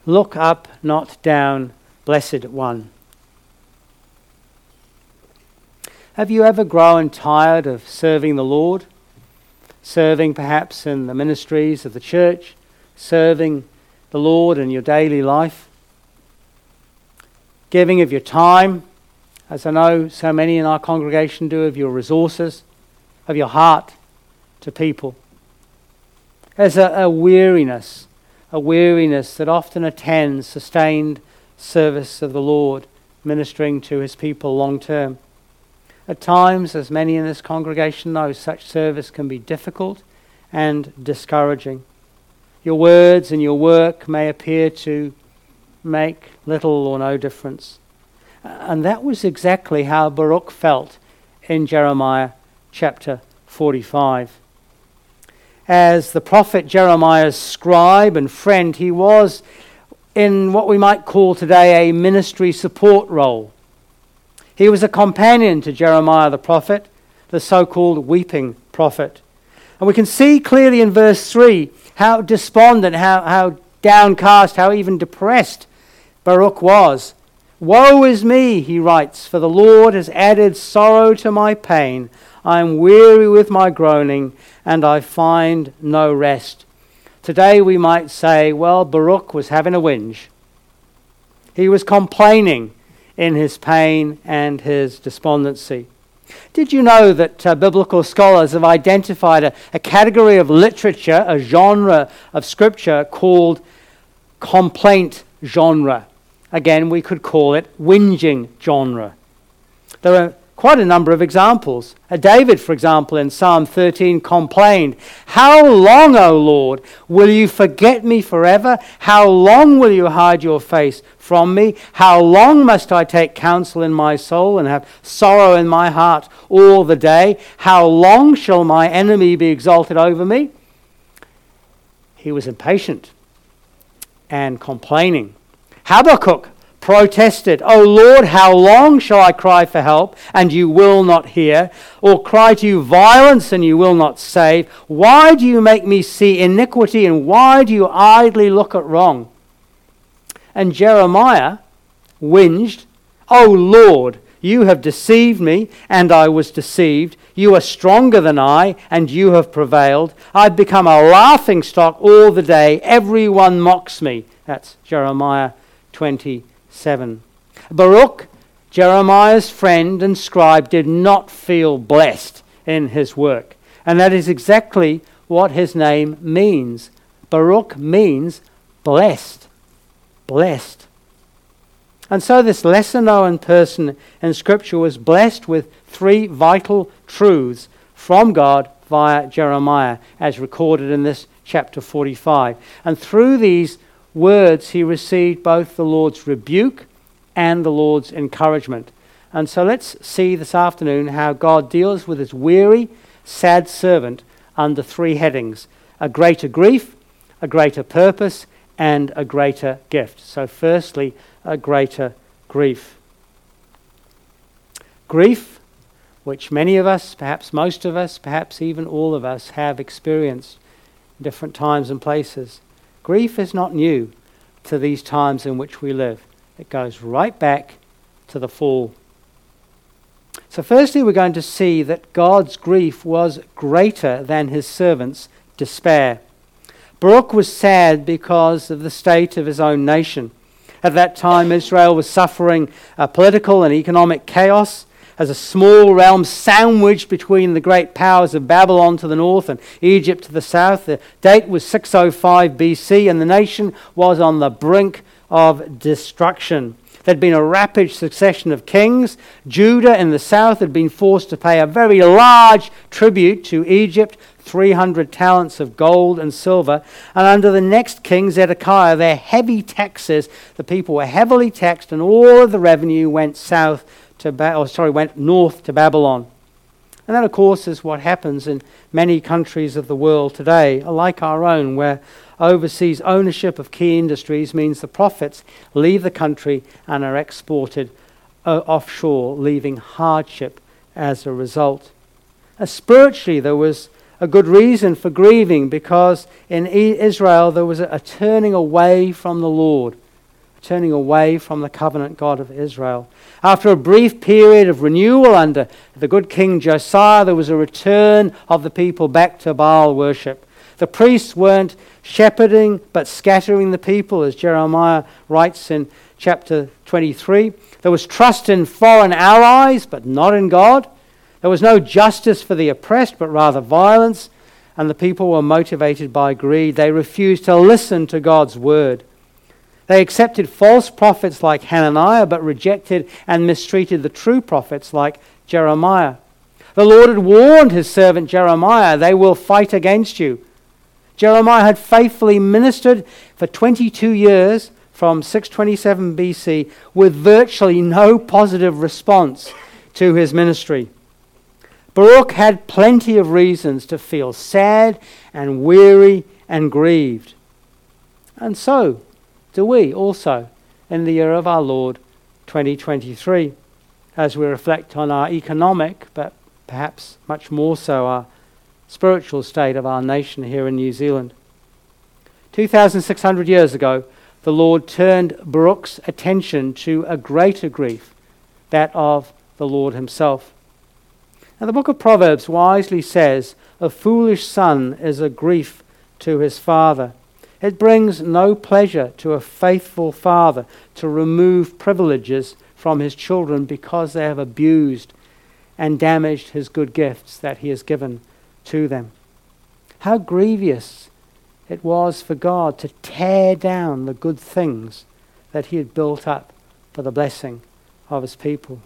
Look up, not down, blessed one. Have you ever grown tired of serving the Lord? Serving perhaps in the ministries of the church, serving the Lord in your daily life, giving of your time, as I know so many in our congregation do, of your resources, of your heart to people. There's a weariness that often attends sustained service of the Lord, ministering to his people long term. At times, as many in this congregation know, such service can be difficult and discouraging. Your words and your work may appear to make little or no difference. And that was exactly how Baruch felt in Jeremiah chapter 45. As the prophet Jeremiah's scribe and friend, he was in what we might call today a ministry support role. He was a companion to Jeremiah the prophet, the so-called weeping prophet. And we can see clearly in verse 3 how despondent, how downcast, how even depressed Baruch was. Woe is me, he writes, for the Lord has added sorrow to my pain. I am weary with my groaning, and I find no rest. Today we might say, well, Baruch was having a whinge. He was complaining in his pain and his despondency. Did you know that biblical scholars have identified a category of literature, a genre of scripture called complaint genre? Again, we could call it whinging genre. There are quite a number of examples. David, for example, in Psalm 13 complained, "How long, O Lord, will you forget me forever? How long will you hide your face from me? How long must I take counsel in my soul and have sorrow in my heart all the day? How long shall my enemy be exalted over me?" He was impatient and complaining. Habakkuk protested, "O Lord, how long shall I cry for help, and you will not hear? Or cry to you violence, and you will not save? Why do you make me see iniquity, and why do you idly look at wrong?" And Jeremiah whinged, "O Lord, you have deceived me, and I was deceived. You are stronger than I, and you have prevailed. I've become a laughingstock all the day. Everyone mocks me." That's Jeremiah 27. Baruch, Jeremiah's friend and scribe, did not feel blessed in his work. And that is exactly what his name means. Baruch means blessed. Blessed. And so this lesser-known person in Scripture was blessed with three vital truths from God via Jeremiah, as recorded in this chapter 45. And through these words he received both the Lord's rebuke and the Lord's encouragement. And so let's see this afternoon how God deals with his weary, sad servant under three headings: a greater grief, a greater purpose, and a greater gift. So firstly, a greater grief. Grief, which many of us, perhaps most of us, perhaps even all of us, have experienced in different times and places. Grief is not new to these times in which we live. It goes right back to the fall. So firstly, we're going to see that God's grief was greater than his servant's despair. Baruch was sad because of the state of his own nation. At that time, Israel was suffering political and economic chaos as a small realm sandwiched between the great powers of Babylon to the north and Egypt to the south. The date was 605 BC, and the nation was on the brink of destruction. There'd been a rapid succession of kings. Judah in the south had been forced to pay a very large tribute to Egypt, 300 talents of gold and silver. And under the next king, Zedekiah, their heavy taxes, the people were heavily taxed, and all of the revenue went went north to Babylon. And that, of course, is what happens in many countries of the world today, like our own, where overseas ownership of key industries means the profits leave the country and are exported offshore, leaving hardship as a result. Spiritually, there was a good reason for grieving, because in Israel there was a turning away from the Lord, turning away from the covenant God of Israel. After a brief period of renewal under the good King Josiah, there was a return of the people back to Baal worship. The priests weren't shepherding but scattering the people, as Jeremiah writes in chapter 23. There was trust in foreign allies but not in God. There was no justice for the oppressed but rather violence, and the people were motivated by greed. They refused to listen to God's word. They accepted false prophets like Hananiah, but rejected and mistreated the true prophets like Jeremiah. The Lord had warned his servant Jeremiah, "They will fight against you." Jeremiah had faithfully ministered for 22 years from 627 BC with virtually no positive response to his ministry. Baruch had plenty of reasons to feel sad and weary and grieved. And so do we also in the year of our Lord 2023, as we reflect on our economic, but perhaps much more so our spiritual state of our nation here in New Zealand. 2,600 years ago, the Lord turned Baruch's attention to a greater grief, that of the Lord himself. Now, the book of Proverbs wisely says, "A foolish son is a grief to his father." It brings no pleasure to a faithful father to remove privileges from his children because they have abused and damaged his good gifts that he has given to them. How grievous it was for God to tear down the good things that he had built up for the blessing of his people.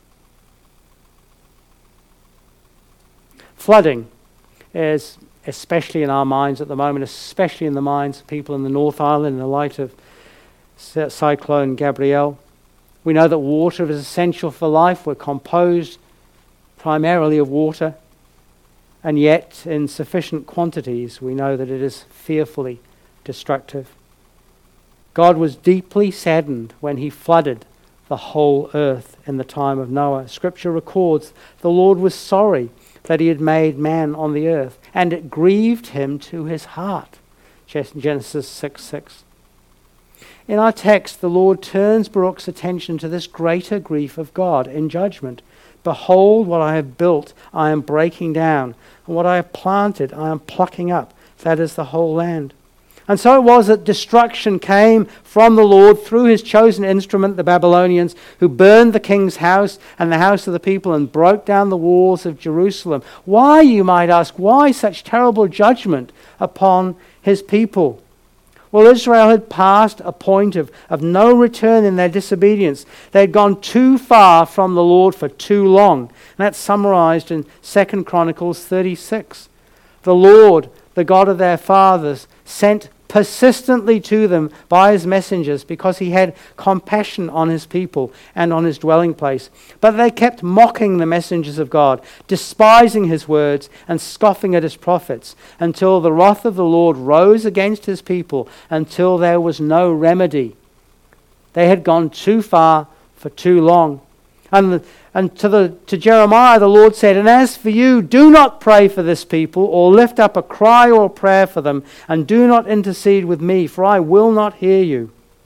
Flooding is, especially in our minds at the moment, especially in the minds of people in the North Island in the light of Cyclone Gabrielle. We know that water is essential for life. We're composed primarily of water, and yet in sufficient quantities we know that it is fearfully destructive. God was deeply saddened when he flooded the whole earth in the time of Noah. Scripture records the Lord was sorry that he had made man on the earth, and it grieved him to his heart. Genesis 6:6. In our text, the Lord turns Baruch's attention to this greater grief of God in judgment. "Behold, what I have built, I am breaking down, and what I have planted, I am plucking up. That is the whole land." And so it was that destruction came from the Lord through his chosen instrument, the Babylonians, who burned the king's house and the house of the people and broke down the walls of Jerusalem. Why, you might ask, why such terrible judgment upon his people? Well, Israel had passed a point of no return in their disobedience. They had gone too far from the Lord for too long. And that's summarized in 2 Chronicles 36. The Lord, the God of their fathers, sent persistently to them by his messengers because he had compassion on his people and on his dwelling place. But they kept mocking the messengers of God, despising his words and scoffing at his prophets, until the wrath of the Lord rose against his people, until there was no remedy. They had gone too far for too long. And to Jeremiah, the Lord said, "And as for you, do not pray for this people, or lift up a cry or a prayer for them, and do not intercede with me, for I will not hear you."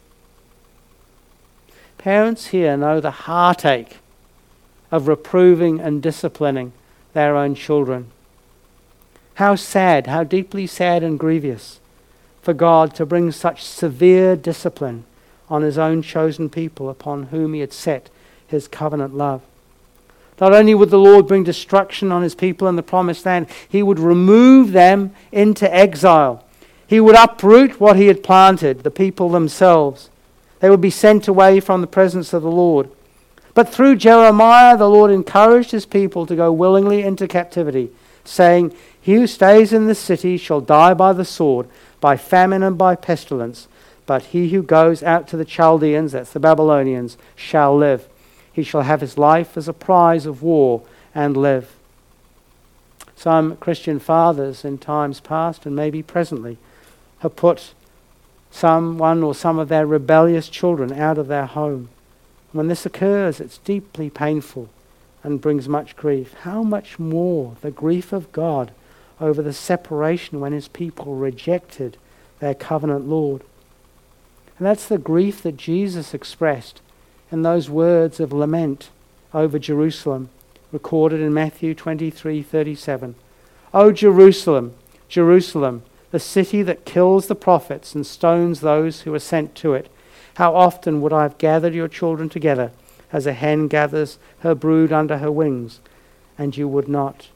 Parents here know the heartache of reproving and disciplining their own children. How sad, how deeply sad and grievous for God to bring such severe discipline on his own chosen people upon whom he had set his covenant love. Not only would the Lord bring destruction on his people in the promised land, he would remove them into exile. He would uproot what he had planted, the people themselves. They would be sent away from the presence of the Lord. But through Jeremiah, the Lord encouraged his people to go willingly into captivity, saying, "He who stays in this city shall die by the sword, by famine and by pestilence. But he who goes out to the Chaldeans," that's the Babylonians, "shall live. He shall have his life as a prize of war and live." Some Christian fathers in times past and maybe presently have put one or some of their rebellious children out of their home. When this occurs, it's deeply painful and brings much grief. How much more the grief of God over the separation when his people rejected their covenant Lord. And that's the grief that Jesus expressed in those words of lament over Jerusalem, recorded in Matthew 23:37. "O Jerusalem, Jerusalem, the city that kills the prophets and stones those who are sent to it. How often would I have gathered your children together as a hen gathers her brood under her wings, and you would not."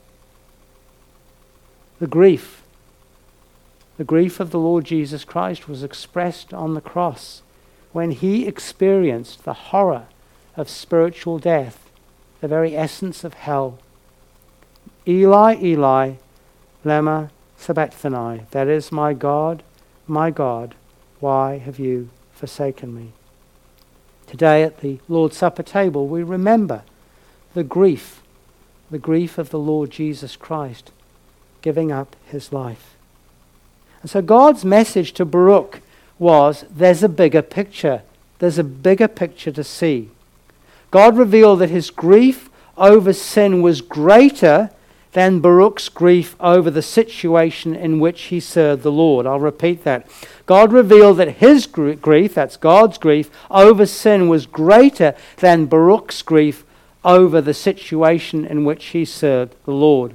The grief of the Lord Jesus Christ was expressed on the cross when he experienced the horror of spiritual death, the very essence of hell. "Eli, Eli, lema sabachthani," that is, my God, why have you forsaken me? Today at the Lord's Supper table we remember the grief of the Lord Jesus Christ giving up his life. And so God's message to Baruch was, there's a bigger picture. There's a bigger picture to see. God revealed that his grief over sin was greater than Baruch's grief over the situation in which he served the Lord. I'll repeat that. God revealed that his grief, that's God's grief, over sin was greater than Baruch's grief over the situation in which he served the Lord.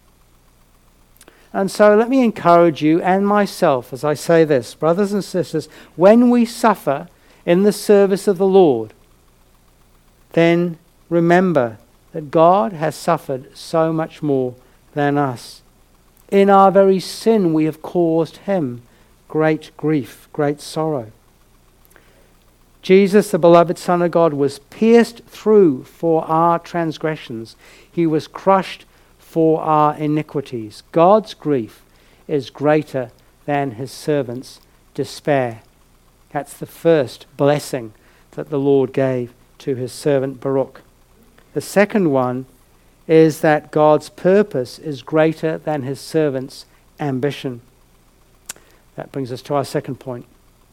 And so let me encourage you and myself as I say this, brothers and sisters, when we suffer in the service of the Lord, then remember that God has suffered so much more than us. In our very sin we have caused him great grief, great sorrow. Jesus, the beloved Son of God, was pierced through for our transgressions. He was crushed for our iniquities. God's grief is greater than his servant's despair. That's the first blessing that the Lord gave to his servant Baruch. The second one is that God's purpose is greater than his servant's ambition. That brings us to our second point.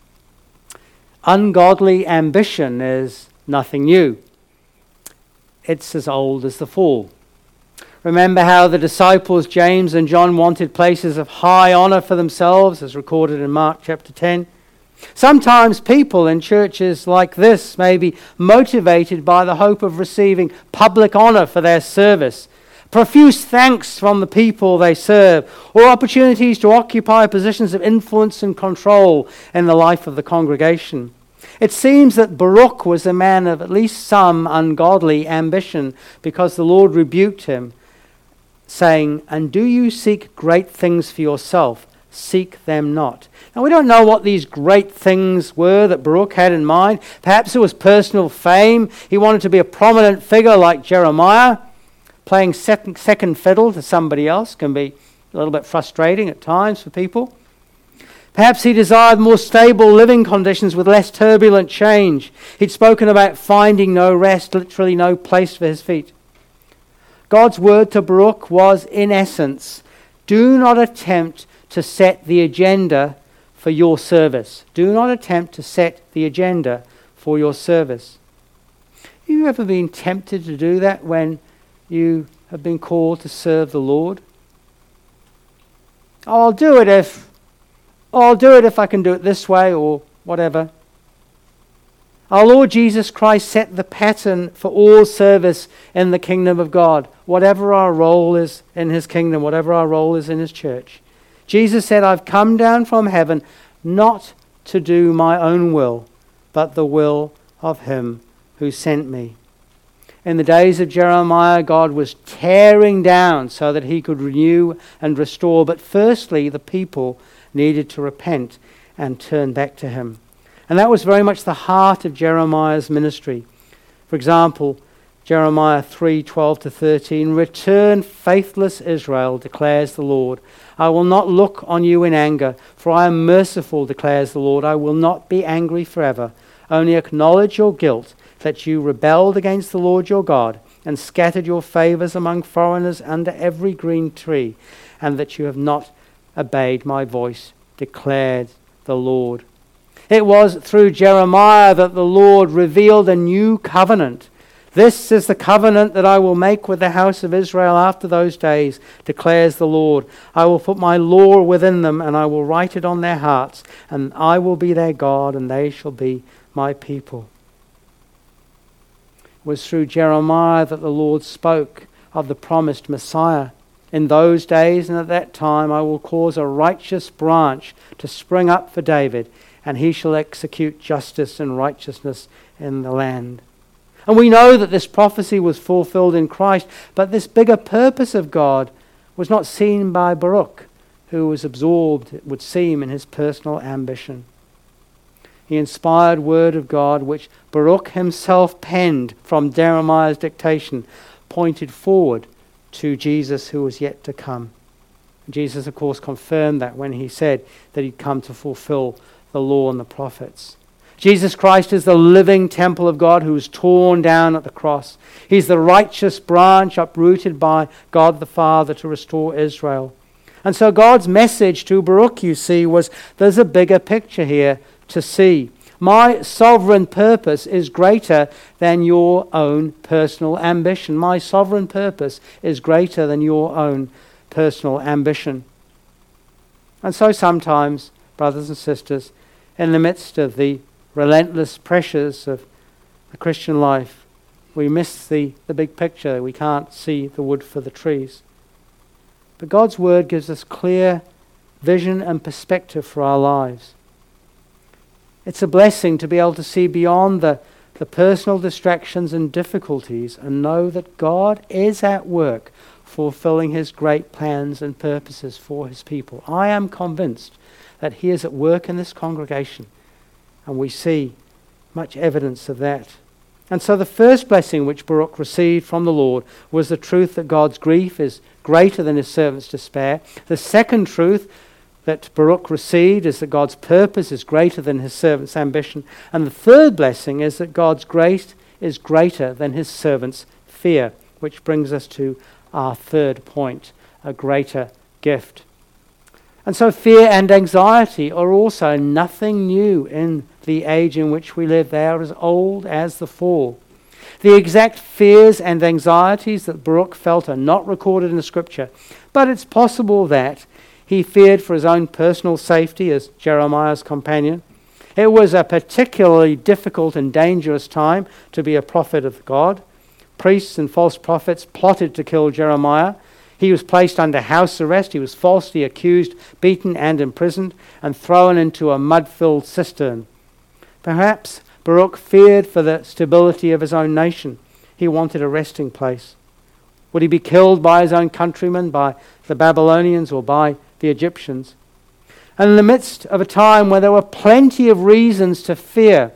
Ungodly ambition is nothing new. It's as old as the fall. Remember how the disciples James and John wanted places of high honor for themselves, as recorded in Mark chapter 10. Sometimes people in churches like this may be motivated by the hope of receiving public honor for their service, profuse thanks from the people they serve, or opportunities to occupy positions of influence and control in the life of the congregation. It seems that Baruch was a man of at least some ungodly ambition, because the Lord rebuked him, saying, "And do you seek great things for yourself? Seek them not." Now we don't know what these great things were that Baruch had in mind. Perhaps it was personal fame. He wanted to be a prominent figure like Jeremiah. Playing second fiddle to somebody else can be a little bit frustrating at times for people. Perhaps he desired more stable living conditions with less turbulent change. He'd spoken about finding no rest, literally no place for his feet. God's word to Baruch was, in essence, do not attempt to set the agenda for your service. Do not attempt to set the agenda for your service. Have you ever been tempted to do that when you have been called to serve the Lord? I'll do it if I can do it this way or whatever. Our Lord Jesus Christ set the pattern for all service in the kingdom of God, whatever our role is in his kingdom, whatever our role is in his church. Jesus said, "I've come down from heaven not to do my own will, but the will of him who sent me." In the days of Jeremiah, God was tearing down so that he could renew and restore. But firstly, the people needed to repent and turn back to him. And that was very much the heart of Jeremiah's ministry. For example, Jeremiah 3:12-13, "Return, faithless Israel, declares the Lord. I will not look on you in anger, for I am merciful, declares the Lord. I will not be angry forever. Only acknowledge your guilt, that you rebelled against the Lord your God, and scattered your favors among foreigners under every green tree, and that you have not obeyed my voice, declared the Lord." It was through Jeremiah that the Lord revealed a new covenant This is the covenant that I will make with the house of Israel after those days, declares the Lord. I will put my law within them, and I will write it on their hearts, and I will be their God, and they shall be my people. It was through Jeremiah that the Lord spoke of the promised Messiah. In those days and at that time I will cause a righteous branch to spring up for David, and he shall execute justice and righteousness in the land. And we know that this prophecy was fulfilled in Christ, but this bigger purpose of God was not seen by Baruch, who was absorbed, it would seem, in his personal ambition. The inspired word of God, which Baruch himself penned from Jeremiah's dictation, pointed forward to Jesus who was yet to come. Jesus, of course, confirmed that when he said that he'd come to fulfill the law and the prophets. Jesus Christ is the living temple of God who was torn down at the cross. He's the righteous branch uprooted by God the Father to restore Israel. And so God's message to Baruch, you see, was there's a bigger picture here to see. My sovereign purpose is greater than your own personal ambition. My sovereign purpose is greater than your own personal ambition. And so sometimes, brothers and sisters, in the midst of the relentless pressures of the Christian life, we miss the big picture. We can't see the wood for the trees. But God's word gives us clear vision and perspective for our lives. It's a blessing to be able to see beyond the personal distractions and difficulties and know that God is at work fulfilling his great plans and purposes for his people. I am convinced that he is at work in this congregation, and we see much evidence of that. And so the first blessing which Baruch received from the Lord was the truth that God's grief is greater than his servant's despair. The second truth that Baruch received is that God's purpose is greater than his servant's ambition. And the third blessing is that God's grace is greater than his servant's fear, which brings us to our third point, a greater gift. And so fear and anxiety are also nothing new in the age in which we live. They are as old as the fall. The exact fears and anxieties that Baruch felt are not recorded in the Scripture, but it's possible that he feared for his own personal safety as Jeremiah's companion. It was a particularly difficult and dangerous time to be a prophet of God. Priests and false prophets plotted to kill Jeremiah. He was placed under house arrest. He was falsely accused, beaten and imprisoned, and thrown into a mud-filled cistern. Perhaps Baruch feared for the stability of his own nation. He wanted a resting place. Would he be killed by his own countrymen, by the Babylonians, or by the Egyptians? And in the midst of a time where there were plenty of reasons to fear,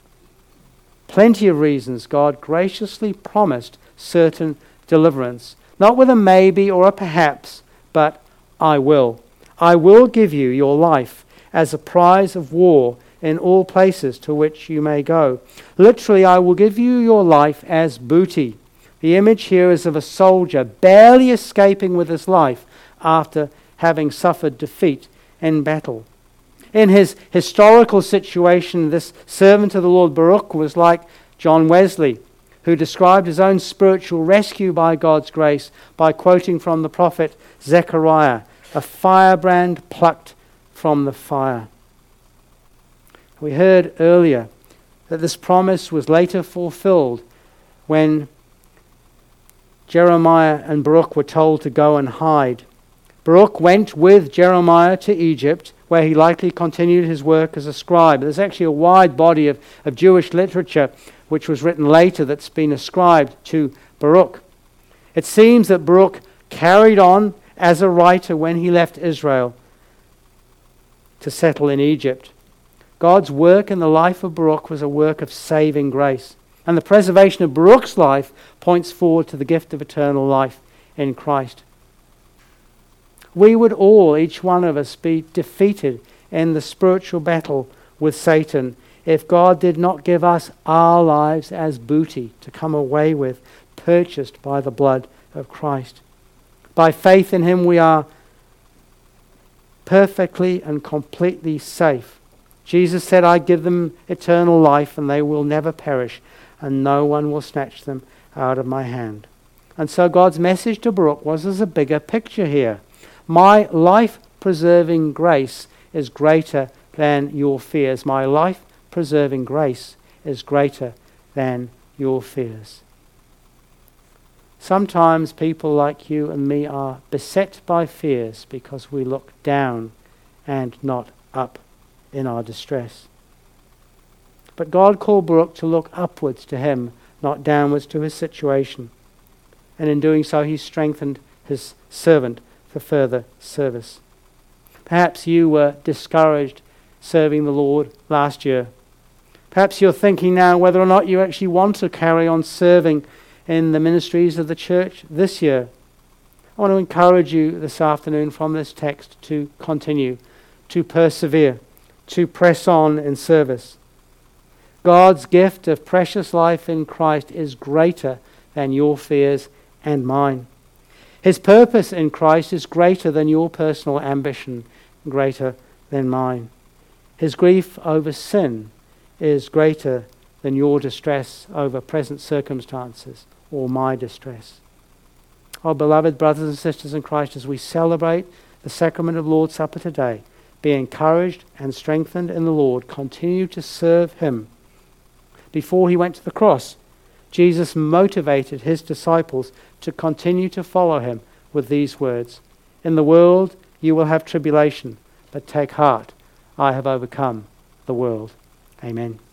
plenty of reasons, God graciously promised certain deliverance. Not with a maybe or a perhaps, but I will. I will give you your life as a prize of war in all places to which you may go. Literally, I will give you your life as booty. The image here is of a soldier barely escaping with his life after having suffered defeat in battle. In his historical situation, this servant of the Lord Baruch was like John Wesley, who described his own spiritual rescue by God's grace by quoting from the prophet Zechariah, a firebrand plucked from the fire. We heard earlier that this promise was later fulfilled when Jeremiah and Baruch were told to go and hide. Baruch went with Jeremiah to Egypt, where he likely continued his work as a scribe. There's actually a wide body of Jewish literature which was written later that's been ascribed to Baruch. It seems that Baruch carried on as a writer when he left Israel to settle in Egypt. God's work in the life of Baruch was a work of saving grace. And the preservation of Baruch's life points forward to the gift of eternal life in Christ. We would all, each one of us, be defeated in the spiritual battle with Satan if God did not give us our lives as booty to come away with, purchased by the blood of Christ. By faith in him we are perfectly and completely safe. Jesus said, I give them eternal life and they will never perish. and no one will snatch them out of my hand. And so God's message to Baruch was as a bigger picture here. My life-preserving grace is greater than your fears. My life-preserving grace is greater than your fears. Sometimes people like you and me are beset by fears because we look down and not up in our distress. But God called Baruch to look upwards to him, not downwards to his situation. And in doing so, he strengthened his servant for further service. Perhaps you were discouraged serving the Lord last year. Perhaps you're thinking now whether or not you actually want to carry on serving in the ministries of the church this year. I want to encourage you this afternoon from this text to continue, to persevere, to press on in service. God's gift of precious life in Christ is greater than your fears and mine. His purpose in Christ is greater than your personal ambition, greater than mine. His grief over sin is greater than your distress over present circumstances or my distress. Oh, beloved brothers and sisters in Christ, as we celebrate the sacrament of Lord's Supper today, be encouraged and strengthened in the Lord. Continue to serve him. Before he went to the cross, Jesus motivated his disciples to continue to follow him with these words, "In the world you will have tribulation, but take heart, I have overcome the world." Amen.